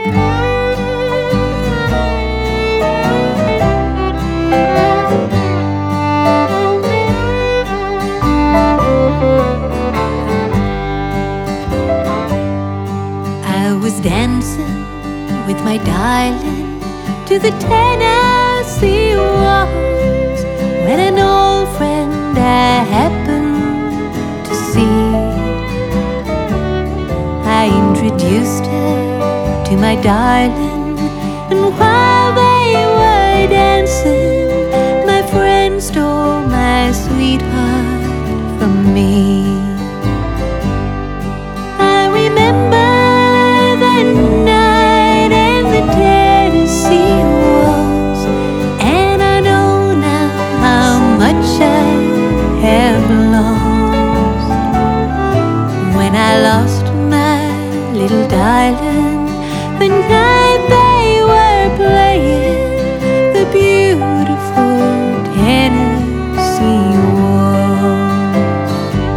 I was dancing with my darling to the Tennessee waltz when an old friend I happened to see. I introduced her to my darling, and while they were dancing, my friend stole my sweetheart from me. I remember the night in the Tennessee waltz, and I know now how much I have lost. When I lost my little darling, the night they were playing the beautiful Tennessee waltz.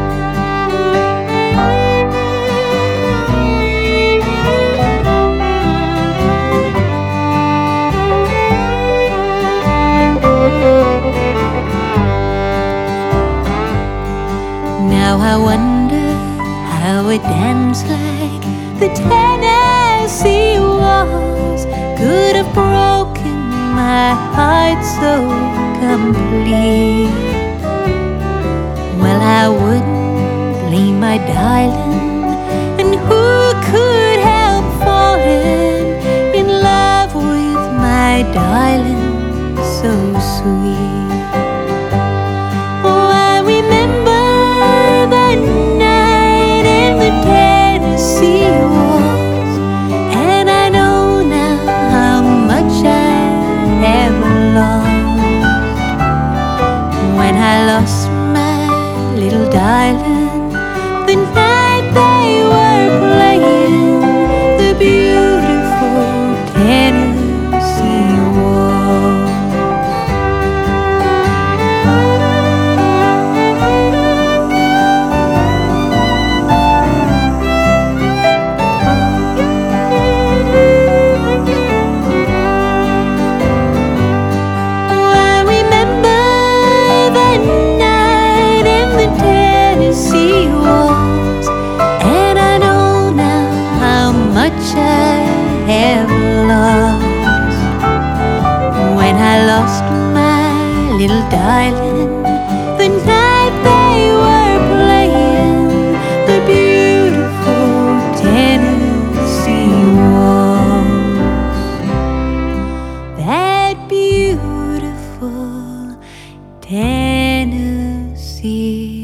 Now I wonder how a dance like the Tennessee waltz could have broken my heart so complete. Well, I wouldn't blame my darling, and who could help falling in love with my darling so sweet? Oh, I remember the night in the Tennessee waltz, and I know now how much I have lost. When I lost my little darling, the night they were playing the beautiful Tennessee waltz. Have lost. When I lost my little darling, the night they were playing the beautiful Tennessee waltz. That beautiful Tennessee